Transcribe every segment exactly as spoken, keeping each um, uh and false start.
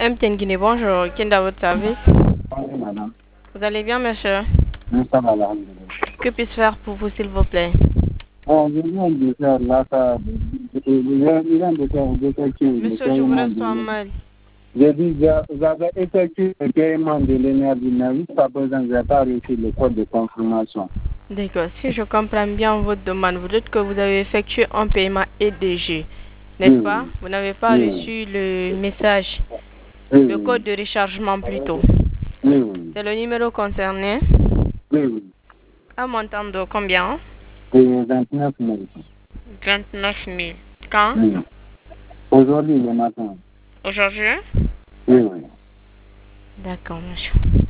M T N Guinée, bonjour. Qui est dans votre service? Bonjour, madame. Vous allez bien, monsieur? Oui, ça va, là. Que puis-je faire pour vous, s'il vous plaît? Bon, je viens de faire là, ça. Je viens de faire d'effectuer le Monsieur, je vous paiement reçois de mal. J'ai dit, vous avez effectué le paiement de l'énergie, mais jusqu'à présent, je n'ai pas reçu le code de confirmation. D'accord. Si je comprends bien votre demande, vous dites que vous avez effectué un paiement E D G, n'est-ce Oui, pas? oui. Vous n'avez pas Oui. reçu le message, Oui, le oui. code de rechargement plutôt. Oui, oui. C'est le numéro concerné. Oui, oui. Un montant de combien? C'est vingt-neuf mille. vingt-neuf mille. Quand? Oui. Aujourd'hui, le matin. Aujourd'hui? Oui, oui. D'accord, monsieur.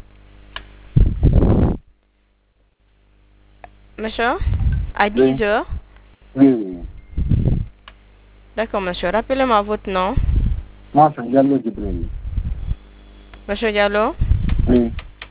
Monsieur? À dix Oui. heures? Oui, oui. D'accord, monsieur. Rappelez-moi votre nom. Moi, c'est Diallo Djibril. Monsieur Diallo? Oui.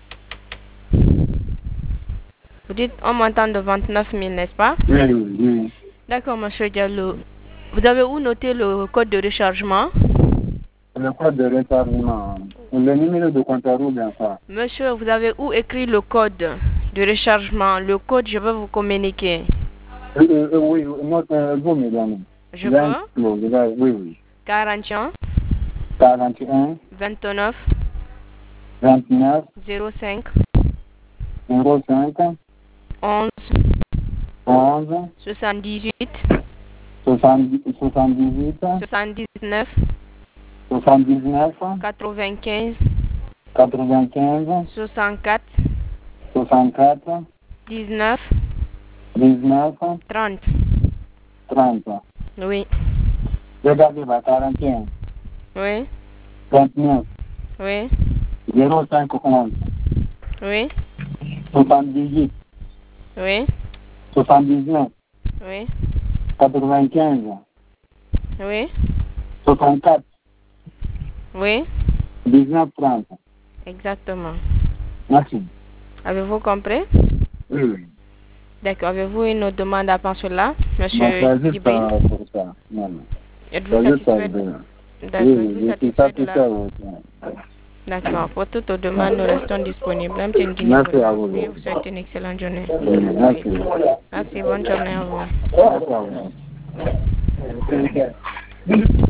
Vous dites un montant de vingt-neuf mille, n'est-ce pas? Oui, oui, oui. D'accord, monsieur Diallo. Vous avez où noté le code de rechargement? Le code de rechargement. Le numéro de compte à bien ça. Monsieur, vous avez où écrit le code de rechargement? Le code, je vais vous communiquer. Euh, euh, oui, notre, euh, vous, mesdames. Je vingt, peux? oui, oui. quarante et un, quarante et un, vingt-neuf, vingt-neuf, zéro cinq, zéro cinq, onze, onze, soixante-dix-huit, soixante-dix-huit, soixante-dix-neuf, soixante-dix-neuf, quatre-vingt-quinze, quatre-vingt-quinze, soixante-quatre, soixante-quatre, dix-neuf, dix-neuf, trente. trente. Oui, Regardez, bah, quarante et un, oui, vingt-neuf, oui, zéro cinq, onze, oui, soixante-dix-huit, oui, soixante-dix-neuf, oui, quatre-vingt-quinze, oui, soixante-quatre, oui, dix-neuf, trente. exactement. Merci. Avez-vous compris? Oui, oui. D'accord. Avez-vous une autre demande à part cela, Bon, monsieur c'est juste Djibril? euh, pour ça. Non, non. Êtes-vous C'est juste ça. satisfait? Oui, D'accord. oui, Êtes-vous je suis satisfait de la... satisfait. Oui. D'accord. Pour toute autre demande, nous restons disponibles. M T N Guinée Merci à vous. vous souhaite une excellente journée. Oui, merci. Merci. Bonne journée à vous. Merci à vous.